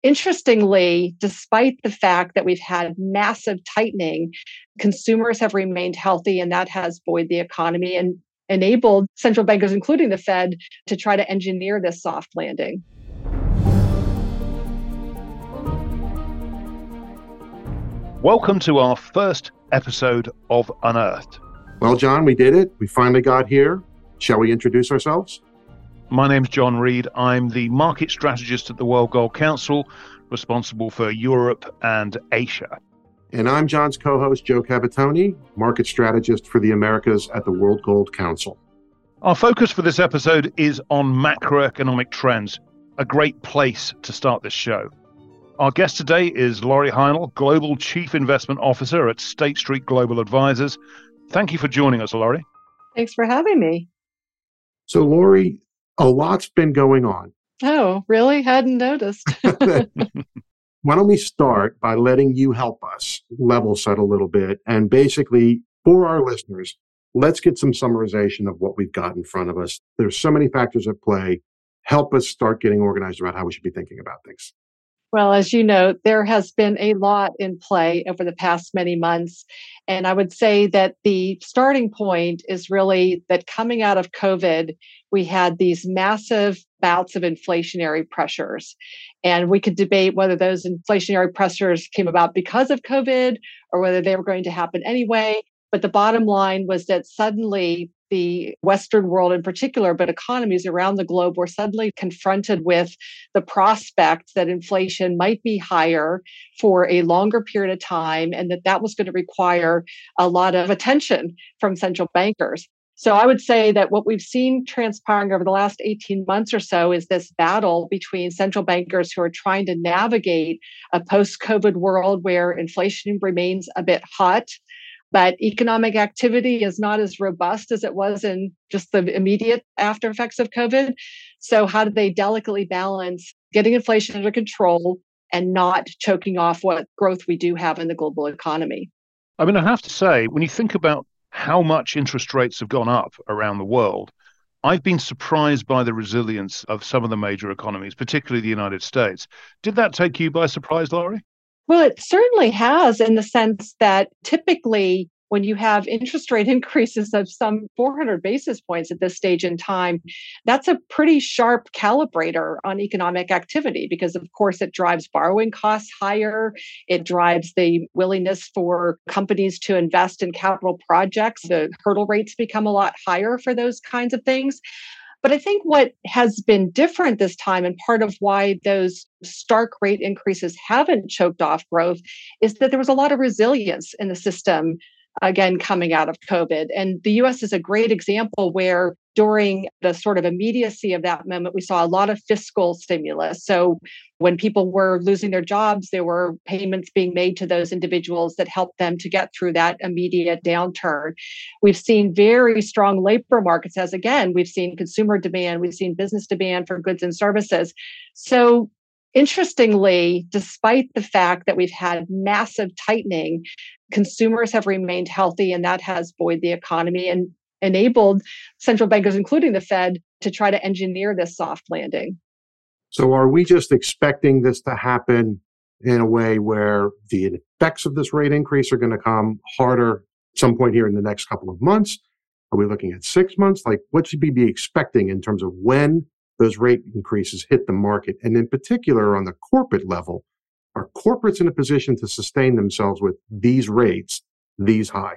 Interestingly, despite the fact that we've had massive tightening, consumers have remained healthy, and that has buoyed the economy and enabled central bankers, including the Fed, to try to engineer this soft landing. Welcome to our first episode of Unearthed. Well, John, we did it. We finally got here. Shall we introduce ourselves? My name's John Reed. I'm the market strategist at the World Gold Council, responsible for Europe and Asia. And I'm John's co-host, Joe Cavatoni, market strategist for the Americas at the World Gold Council. Our focus for this episode is on macroeconomic trends, a great place to start this show. Our guest today is Laurie Heinel, Global Chief Investment Officer at State Street Global Advisors. Thank you for joining us, Laurie. Thanks for having me. So, Laurie, a lot's been going on. Oh, really? Hadn't noticed. Why don't we start by letting you help us level set a little bit, and basically, for our listeners, let's get some summarization of what we've got in front of us. There's so many factors at play. Help us start getting organized about how we should be thinking about things. Well, as you know, there has been a lot in play over the past many months. And I would say that the starting point is really that coming out of COVID, we had these massive bouts of inflationary pressures. And we could debate whether those inflationary pressures came about because of COVID or whether they were going to happen anyway. But the bottom line was that suddenly the Western world in particular, but economies around the globe were suddenly confronted with the prospect that inflation might be higher for a longer period of time, and that was going to require a lot of attention from central bankers. So I would say that what we've seen transpiring over the last 18 months or so is this battle between central bankers who are trying to navigate a post-COVID world where inflation remains a bit hot, but economic activity is not as robust as it was in just the immediate after effects of COVID. So how do they delicately balance getting inflation under control and not choking off what growth we do have in the global economy? I mean, I have to say, when you think about how much interest rates have gone up around the world, I've been surprised by the resilience of some of the major economies, particularly the United States. Did that take you by surprise, Laurie? Well, it certainly has, in the sense that typically when you have interest rate increases of some 400 basis points at this stage in time, that's a pretty sharp calibrator on economic activity because, of course, it drives borrowing costs higher. It drives the willingness for companies to invest in capital projects. The hurdle rates become a lot higher for those kinds of things. But I think what has been different this time, and part of why those stark rate increases haven't choked off growth, is that there was a lot of resilience in the system, again, coming out of COVID. And the US is a great example where during the sort of immediacy of that moment, we saw a lot of fiscal stimulus. So when people were losing their jobs, there were payments being made to those individuals that helped them to get through that immediate downturn. We've seen very strong labor markets as, again, we've seen consumer demand, we've seen business demand for goods and services. So interestingly, despite the fact that we've had massive tightening, consumers have remained healthy, and that has buoyed the economy and enabled central bankers, including the Fed, to try to engineer this soft landing. So are we just expecting this to happen in a way where the effects of this rate increase are going to come harder at some point here in the next couple of months? Are we looking at 6 months? Like, what should we be expecting in terms of when those rate increases hit the market? And in particular, on the corporate level, are corporates in a position to sustain themselves with these rates, these high?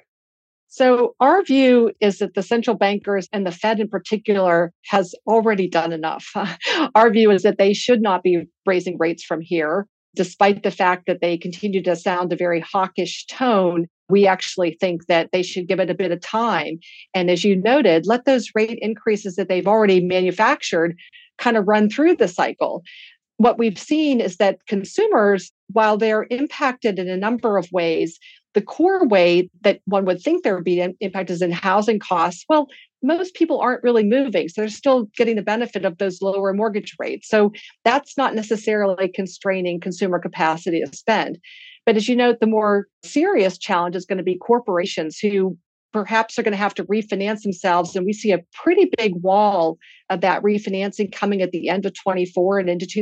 So our view is that the central bankers and the Fed in particular has already done enough. Our view is that they should not be raising rates from here, despite the fact that they continue to sound a very hawkish tone. We actually think that they should give it a bit of time. And as you noted, let those rate increases that they've already manufactured kind of run through the cycle. What we've seen is that consumers, while they're impacted in a number of ways, the core way that one would think there would be an impact is in housing costs. Well, most people aren't really moving, so they're still getting the benefit of those lower mortgage rates. So that's not necessarily constraining consumer capacity to spend. But as you note, the more serious challenge is going to be corporations who perhaps are going to have to refinance themselves. And we see a pretty big wall of that refinancing coming at the end of 24 and into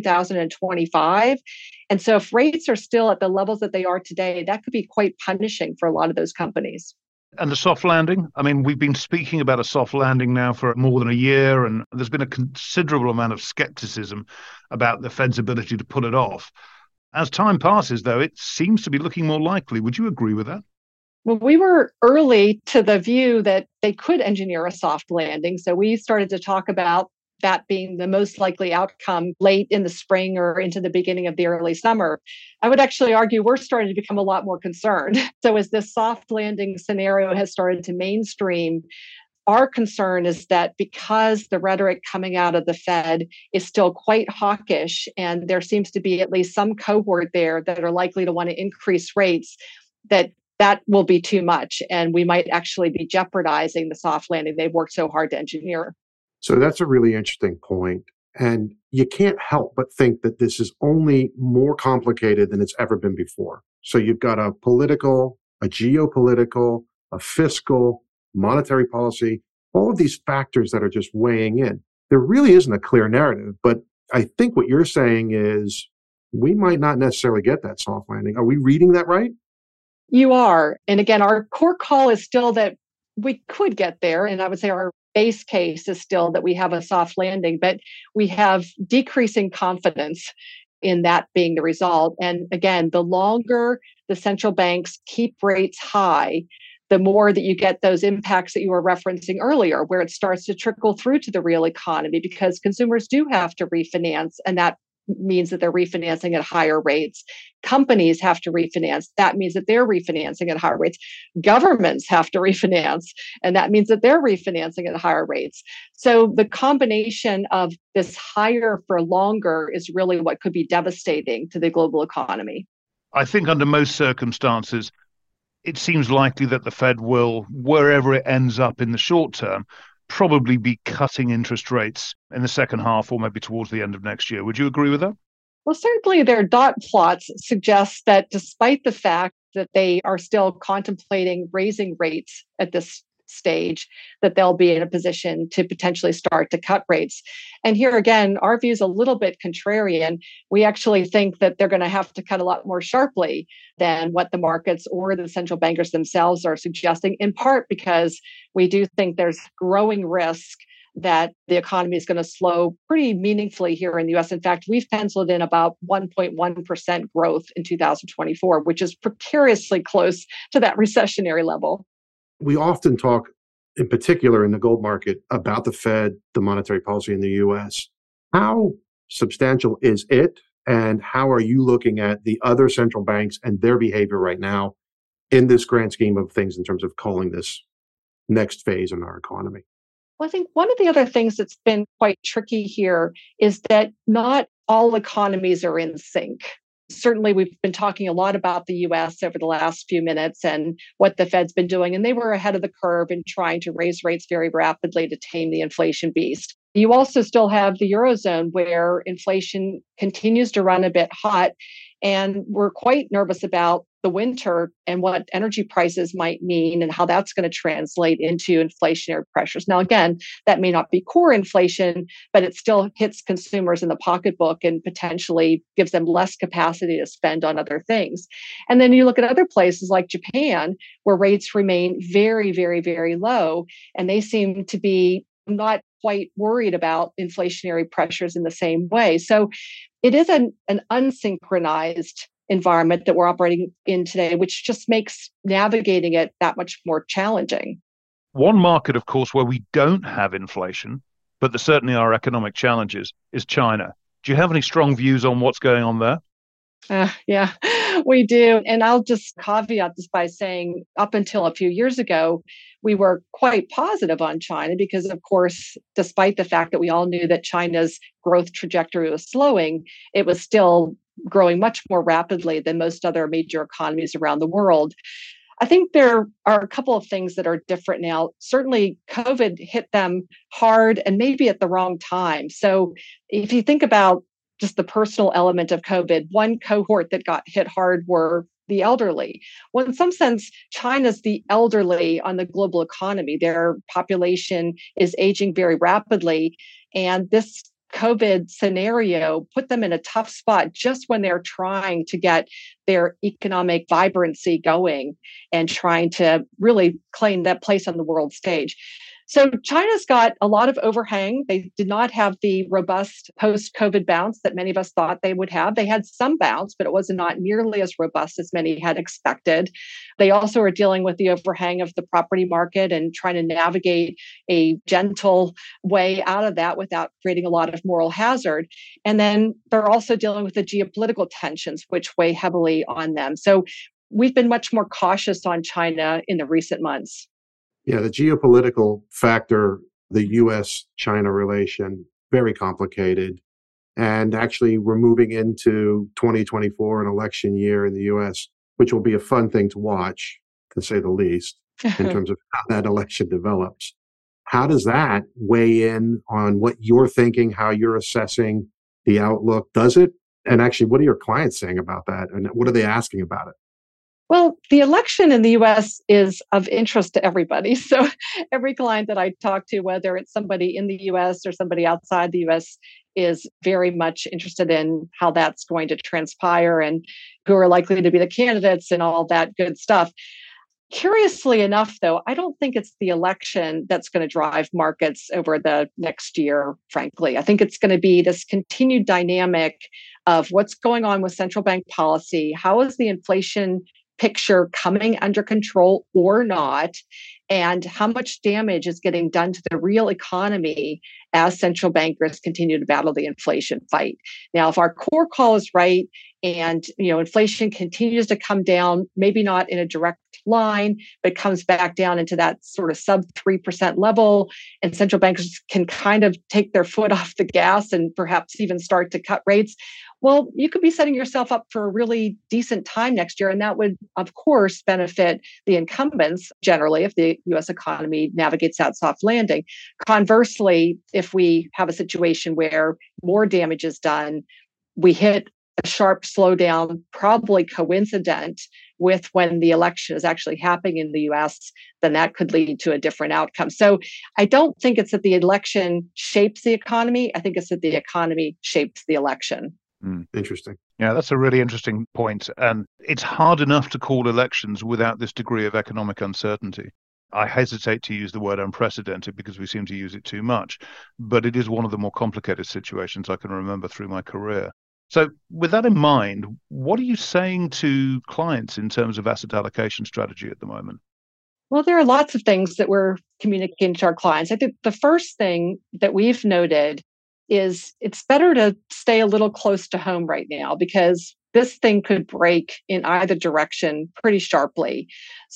2025. And so if rates are still at the levels that they are today, that could be quite punishing for a lot of those companies. And the soft landing? I mean, we've been speaking about a soft landing now for more than a year, and there's been a considerable amount of skepticism about the Fed's ability to pull it off. As time passes, though, it seems to be looking more likely. Would you agree with that? Well, we were early to the view that they could engineer a soft landing. So we started to talk about that being the most likely outcome late in the spring or into the beginning of the early summer. I would actually argue we're starting to become a lot more concerned. So as this soft landing scenario has started to mainstream, our concern is that because the rhetoric coming out of the Fed is still quite hawkish, and there seems to be at least some cohort there that are likely to want to increase rates, that will be too much. And we might actually be jeopardizing the soft landing they've worked so hard to engineer. So that's a really interesting point. And you can't help but think that this is only more complicated than it's ever been before. So you've got a political, a geopolitical, a fiscal, monetary policy, all of these factors that are just weighing in. There really isn't a clear narrative, but I think what you're saying is we might not necessarily get that soft landing. Are we reading that right? You are. And again, our core call is still that we could get there. And I would say our base case is still that we have a soft landing, but we have decreasing confidence in that being the result. And again, the longer the central banks keep rates high, the more that you get those impacts that you were referencing earlier, where it starts to trickle through to the real economy because consumers do have to refinance, and that means that they're refinancing at higher rates. Companies have to refinance. That means that they're refinancing at higher rates. Governments have to refinance, and that means that they're refinancing at higher rates. So the combination of this higher for longer is really what could be devastating to the global economy. I think under most circumstances, it seems likely that the Fed will, wherever it ends up in the short term, probably be cutting interest rates in the second half or maybe towards the end of next year. Would you agree with that? Well, certainly their dot plots suggest that despite the fact that they are still contemplating raising rates at this stage, that they'll be in a position to potentially start to cut rates. And here again, our view is a little bit contrarian. We actually think that they're going to have to cut a lot more sharply than what the markets or the central bankers themselves are suggesting, in part because we do think there's growing risk that the economy is going to slow pretty meaningfully here in the US. In fact, we've penciled in about 1.1% growth in 2024, which is precariously close to that recessionary level. We often talk, in particular in the gold market, about the Fed, the monetary policy in the US. How substantial is it? And how are you looking at the other central banks and their behavior right now in this grand scheme of things in terms of calling this next phase in our economy? Well, I think one of the other things that's been quite tricky here is that not all economies are in sync. Certainly, we've been talking a lot about the US over the last few minutes and what the Fed's been doing, and they were ahead of the curve in trying to raise rates very rapidly to tame the inflation beast. You also still have the Eurozone where inflation continues to run a bit hot, and we're quite nervous about the winter and what energy prices might mean and how that's going to translate into inflationary pressures. Now, again, that may not be core inflation, but it still hits consumers in the pocketbook and potentially gives them less capacity to spend on other things. And then you look at other places like Japan, where rates remain very, very, very low, and they seem to be not quite worried about inflationary pressures in the same way. So it is an unsynchronized environment that we're operating in today, which just makes navigating it that much more challenging. One market, of course, where we don't have inflation, but there certainly are economic challenges, is China. Do you have any strong views on what's going on there? Yeah, we do. And I'll just caveat this by saying up until a few years ago, we were quite positive on China because, of course, despite the fact that we all knew that China's growth trajectory was slowing, it was still growing much more rapidly than most other major economies around the world. I think there are a couple of things that are different now. Certainly, COVID hit them hard and maybe at the wrong time. So if you think about just the personal element of COVID, one cohort that got hit hard were the elderly. Well, in some sense, China's the elderly on the global economy. Their population is aging very rapidly. And this COVID scenario put them in a tough spot just when they're trying to get their economic vibrancy going and trying to really claim that place on the world stage. So China's got a lot of overhang. They did not have the robust post-COVID bounce that many of us thought they would have. They had some bounce, but it was not nearly as robust as many had expected. They also are dealing with the overhang of the property market and trying to navigate a gentle way out of that without creating a lot of moral hazard. And then they're also dealing with the geopolitical tensions, which weigh heavily on them. So we've been much more cautious on China in the recent months. Yeah, the geopolitical factor, the U.S.-China relation, very complicated. And actually, we're moving into 2024, an election year in the U.S., which will be a fun thing to watch, to say the least, in terms of how that election develops. How does that weigh in on what you're thinking, how you're assessing the outlook? Does it? And actually, what are your clients saying about that? And what are they asking about it? Well, the election in the US is of interest to everybody. So every client that I talk to, whether it's somebody in the US or somebody outside the US, is very much interested in how that's going to transpire and who are likely to be the candidates and all that good stuff. Curiously enough, though, I don't think it's the election that's going to drive markets over the next year, frankly. I think it's going to be this continued dynamic of what's going on with central bank policy. How is the inflation picture coming under control or not, and how much damage is getting done to the real economy as central bankers continue to battle the inflation fight. Now, if our core call is right and inflation continues to come down, maybe not in a direct line, but comes back down into that sort of sub 3% level, and central bankers can kind of take their foot off the gas and perhaps even start to cut rates, well, you could be setting yourself up for a really decent time next year. And that would, of course, benefit the incumbents generally if the US economy navigates that soft landing. Conversely, if we have a situation where more damage is done, we hit a sharp slowdown, probably coincident with when the election is actually happening in the US, then that could lead to a different outcome. So I don't think it's that the election shapes the economy. I think it's that the economy shapes the election. Interesting. Yeah, that's a really interesting point. And it's hard enough to call elections without this degree of economic uncertainty. I hesitate to use the word unprecedented because we seem to use it too much, but it is one of the more complicated situations I can remember through my career. So with that in mind, what are you saying to clients in terms of asset allocation strategy at the moment? Well, there are lots of things that we're communicating to our clients. I think the first thing that we've noted is it's better to stay a little close to home right now because this thing could break in either direction pretty sharply.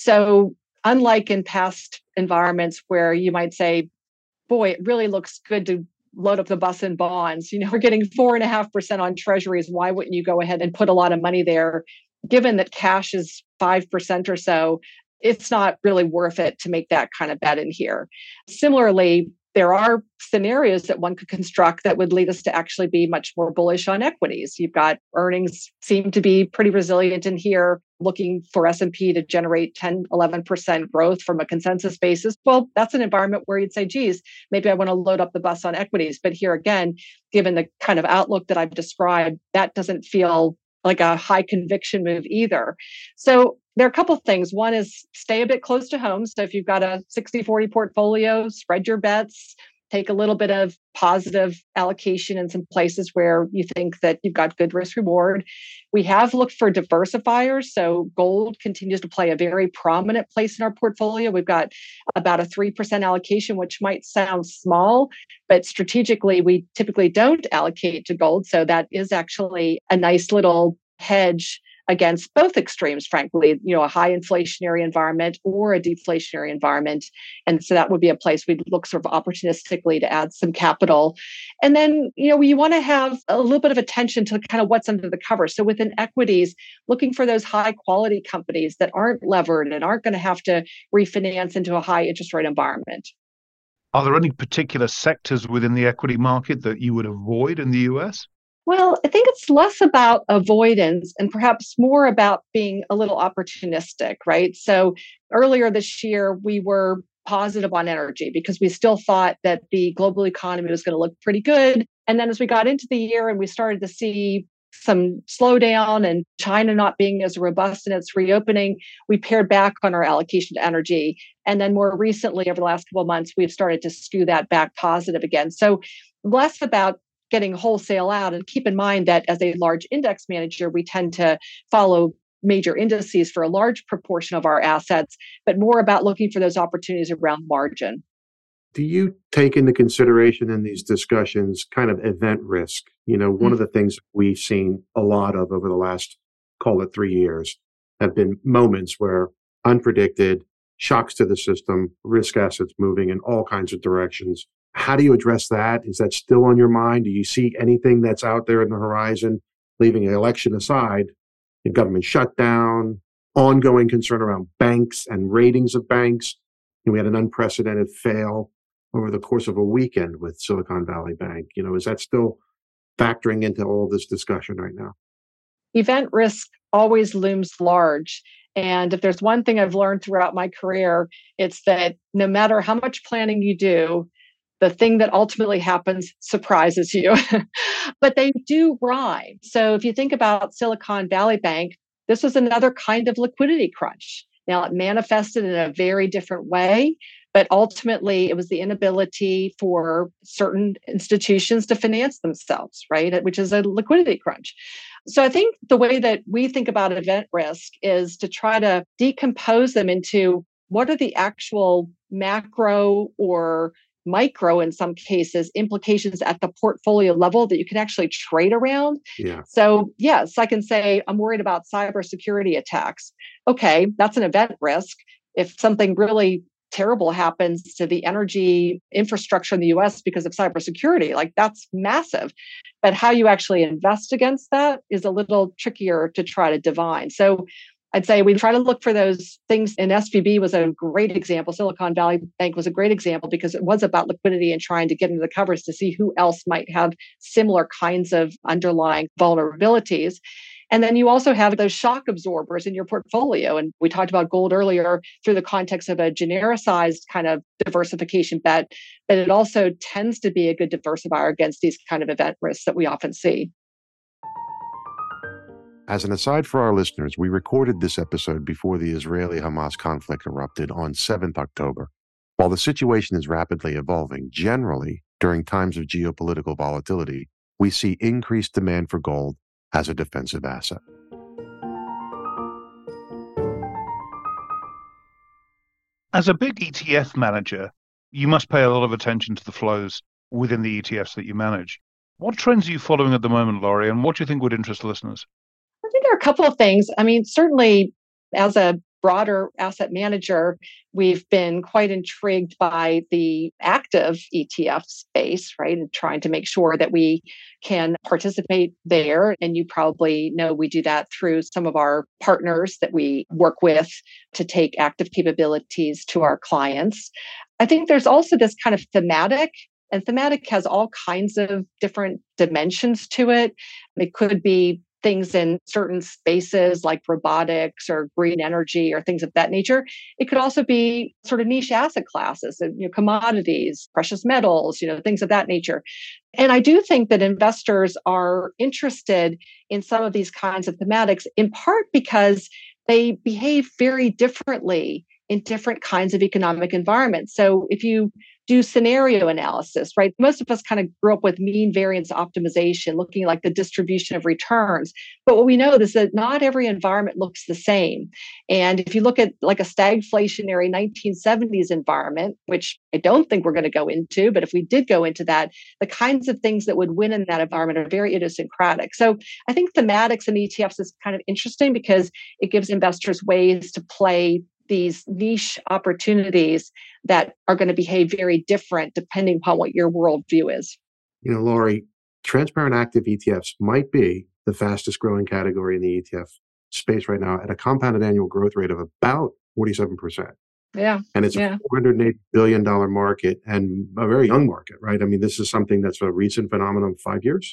So unlike in past environments where you might say, boy, it really looks good to load up the bus in bonds. We're getting 4.5% on treasuries. Why wouldn't you go ahead and put a lot of money there? Given that cash is 5% or so, it's not really worth it to make that kind of bet in here. Similarly, there are scenarios that one could construct that would lead us to actually be much more bullish on equities. You've got earnings seem to be pretty resilient in here, looking for S&P to generate 10, 11% growth from a consensus basis. Well, that's an environment where you'd say, geez, maybe I want to load up the bus on equities. But here again, given the kind of outlook that I've described, that doesn't feel like a high conviction move either. So there are a couple of things. One is stay a bit close to home. So if you've got a 60-40 portfolio, spread your bets, take a little bit of positive allocation in some places where you think that you've got good risk reward. We have looked for diversifiers. So gold continues to play a very prominent place in our portfolio. We've got about a 3% allocation, which might sound small, but strategically, we typically don't allocate to gold. So that is actually a nice little hedge against both extremes, frankly, a high inflationary environment or a deflationary environment. And so that would be a place we'd look sort of opportunistically to add some capital. And then, we want to have a little bit of attention to kind of what's under the cover. So within equities, looking for those high quality companies that aren't levered and aren't going to have to refinance into a high interest rate environment. Are there any particular sectors within the equity market that you would avoid in the US? Well, I think it's less about avoidance and perhaps more about being a little opportunistic, right? So earlier this year, we were positive on energy because we still thought that the global economy was going to look pretty good. And then as we got into the year and we started to see some slowdown and China not being as robust in its reopening, we pared back on our allocation to energy. And then more recently, over the last couple of months, we've started to skew that back positive again. So less about getting wholesale out. And keep in mind that as a large index manager, we tend to follow major indices for a large proportion of our assets, but more about looking for those opportunities around margin. Do you take into consideration in these discussions kind of event risk? One of the things we've seen a lot of over the last, call it 3 years, have been moments where unpredicted shocks to the system, risk assets moving in all kinds of directions. How do you address that? Is that still on your mind? Do you see anything that's out there in the horizon, leaving the election aside, the government shutdown, ongoing concern around banks and ratings of banks? We had an unprecedented fail over the course of a weekend with Silicon Valley Bank. Is that still factoring into all this discussion right now? Event risk always looms large. And if there's one thing I've learned throughout my career, it's that no matter how much planning you do, the thing that ultimately happens surprises you. But they do rhyme. So if you think about Silicon Valley Bank, this was another kind of liquidity crunch. Now, it manifested in a very different way, but ultimately it was the inability for certain institutions to finance themselves, right? Which is a liquidity crunch. So I think the way that we think about event risk is to try to decompose them into what are the actual macro or micro, in some cases, implications at the portfolio level that you can actually trade around. Yeah. So yes, I can say I'm worried about cybersecurity attacks. Okay, that's an event risk. If something really terrible happens to the energy infrastructure in the US because of cybersecurity, like that's massive. But how you actually invest against that is a little trickier to try to divine. So I'd say we try to look for those things, and SVB was a great example. Silicon Valley Bank was a great example because it was about liquidity and trying to get into the covers to see who else might have similar kinds of underlying vulnerabilities. And then you also have those shock absorbers in your portfolio. And we talked about gold earlier through the context of a genericized kind of diversification bet, but it also tends to be a good diversifier against these kind of event risks that we often see. As an aside for our listeners, we recorded this episode before the Israeli-Hamas conflict erupted on 7th October. While the situation is rapidly evolving, generally, during times of geopolitical volatility, we see increased demand for gold as a defensive asset. As a big ETF manager, you must pay a lot of attention to the flows within the ETFs that you manage. What trends are you following at the moment, Laurie, and what do you think would interest listeners? I think there are a couple of things. I mean, certainly as a broader asset manager, we've been quite intrigued by the active ETF space, right? And trying to make sure that we can participate there. And you probably know we do that through some of our partners that we work with to take active capabilities to our clients. I think there's also this kind of thematic. And thematic has all kinds of different dimensions to it. It could be things in certain spaces like robotics or green energy or things of that nature. It could also be sort of niche asset classes, commodities, precious metals, things of that nature. And I do think that investors are interested in some of these kinds of thematics, in part because they behave very differently in different kinds of economic environments. So if you do scenario analysis, right? Most of us kind of grew up with mean variance optimization, looking like the distribution of returns. But what we know is that not every environment looks the same. And if you look at like a stagflationary 1970s environment, which I don't think we're going to go into, but if we did go into that, the kinds of things that would win in that environment are very idiosyncratic. So I think thematics and ETFs is kind of interesting because it gives investors ways to play these niche opportunities that are going to behave very different depending upon what your worldview is. Laurie, transparent active ETFs might be the fastest growing category in the ETF space right now at a compounded annual growth rate of about 47%. Yeah. And it's a $480 billion market and a very young market, right? I mean, this is something that's a recent phenomenon of 5 years.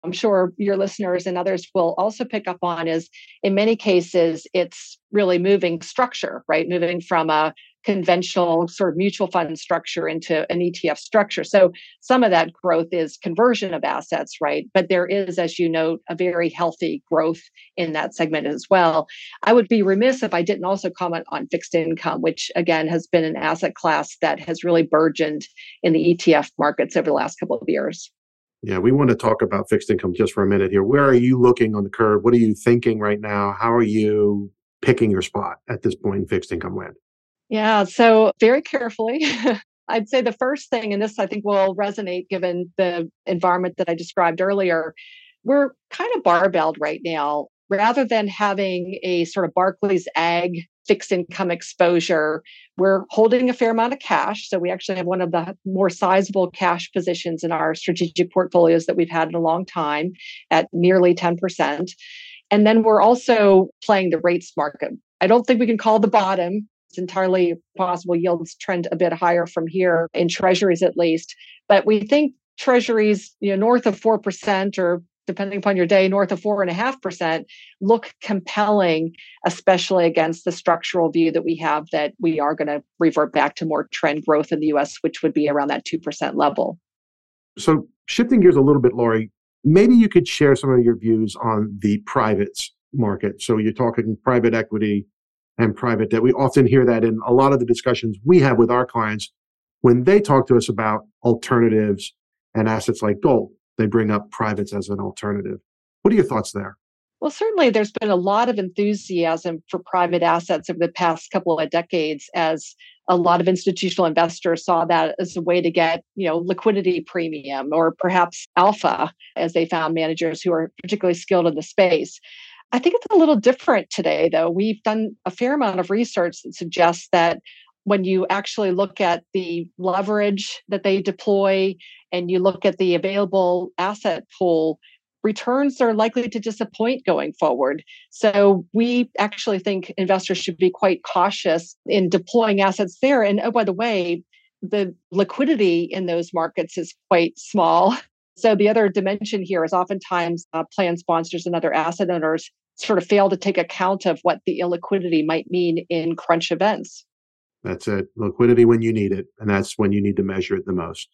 I'm sure your listeners and others will also pick up on is in many cases, it's really moving structure, right? Moving from a conventional sort of mutual fund structure into an ETF structure. So some of that growth is conversion of assets, right? But there is, as you note, a very healthy growth in that segment as well. I would be remiss if I didn't also comment on fixed income, which again has been an asset class that has really burgeoned in the ETF markets over the last couple of years. Yeah, we want to talk about fixed income just for a minute here. Where are you looking on the curve? What are you thinking right now? How are you picking your spot at this point in fixed income land? Yeah, so very carefully. I'd say the first thing, and this I think will resonate given the environment that I described earlier, we're kind of barbelled right now. Rather than having a sort of Barclays Ag fixed income exposure, we're holding a fair amount of cash. So we actually have one of the more sizable cash positions in our strategic portfolios that we've had in a long time at nearly 10%. And then we're also playing the rates market. I don't think we can call the bottom. It's entirely possible yields trend a bit higher from here in treasuries at least. But we think treasuries, north of 4% or depending upon your day, north of 4.5%, look compelling, especially against the structural view that we have that we are going to revert back to more trend growth in the US, which would be around that 2% level. So shifting gears a little bit, Lori, maybe you could share some of your views on the privates market. So you're talking private equity and private debt. We often hear that in a lot of the discussions we have with our clients when they talk to us about alternatives and assets like gold. They bring up privates as an alternative. What are your thoughts there? Well, certainly there's been a lot of enthusiasm for private assets over the past couple of decades as a lot of institutional investors saw that as a way to get, liquidity premium or perhaps alpha as they found managers who are particularly skilled in the space. I think it's a little different today, though. We've done a fair amount of research that suggests that when you actually look at the leverage that they deploy and you look at the available asset pool, returns are likely to disappoint going forward. So we actually think investors should be quite cautious in deploying assets there. And oh, by the way, the liquidity in those markets is quite small. So the other dimension here is oftentimes plan sponsors and other asset owners sort of fail to take account of what the illiquidity might mean in crunch events. That's it. Liquidity when you need it. And that's when you need to measure it the most.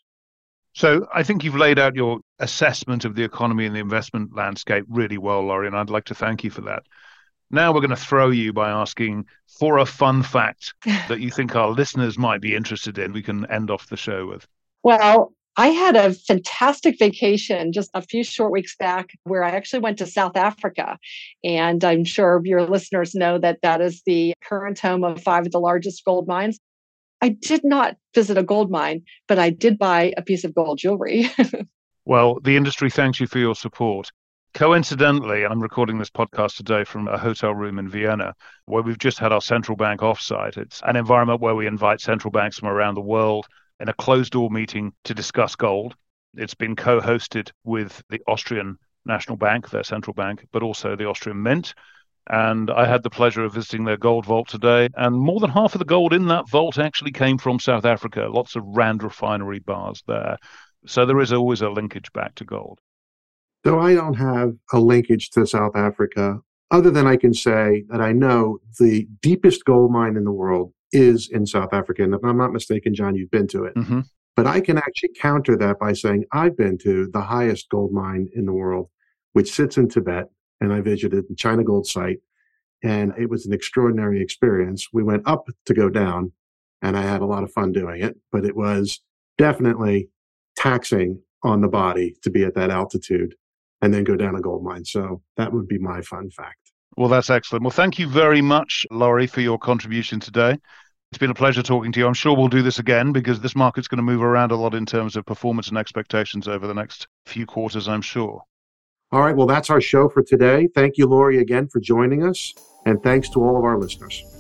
So I think you've laid out your assessment of the economy and the investment landscape really well, Lori, and I'd like to thank you for that. Now we're going to throw you by asking for a fun fact that you think our listeners might be interested in. We can end off the show with. Well, I had a fantastic vacation just a few short weeks back where I actually went to South Africa. And I'm sure your listeners know that that is the current home of 5 of the largest gold mines. I did not visit a gold mine, but I did buy a piece of gold jewelry. Well, the industry thanks you for your support. Coincidentally, I'm recording this podcast today from a hotel room in Vienna, where we've just had our central bank offsite. It's an environment where we invite central banks from around the world in a closed-door meeting to discuss gold. It's been co-hosted with the Austrian National Bank, their central bank, but also the Austrian Mint. And I had the pleasure of visiting their gold vault today. And more than half of the gold in that vault actually came from South Africa. Lots of Rand refinery bars there. So there is always a linkage back to gold. Though I don't have a linkage to South Africa, other than I can say that I know the deepest gold mine in the world is in South Africa. And if I'm not mistaken, John, you've been to it. Mm-hmm. But I can actually counter that by saying I've been to the highest gold mine in the world, which sits in Tibet. And I visited the China Gold site. And it was an extraordinary experience. We went up to go down, and I had a lot of fun doing it. But it was definitely taxing on the body to be at that altitude and then go down a gold mine. So that would be my fun fact. Well, that's excellent. Well, thank you very much, Lori, for your contribution today. It's been a pleasure talking to you. I'm sure we'll do this again because this market's going to move around a lot in terms of performance and expectations over the next few quarters, I'm sure. All right. Well, that's our show for today. Thank you, Lori, again for joining us. And thanks to all of our listeners.